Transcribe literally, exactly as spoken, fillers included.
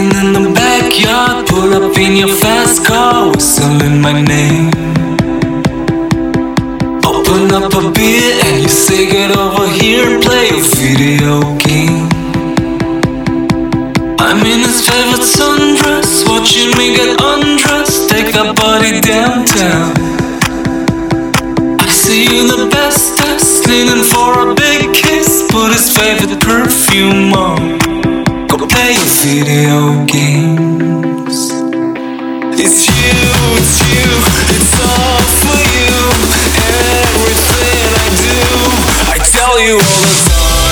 Sitting in the backyard, pull up in your fast car, whistling my name. Open up a beer and you say get over here and play a video game. I'm in his favorite sundress, watching me get undressed, take that body downtown. I see you the bestest, leaning for a big kiss, put his favorite perfume on, go play your video games. It's you, it's you, it's all for you. Everything I do, I tell you all the time.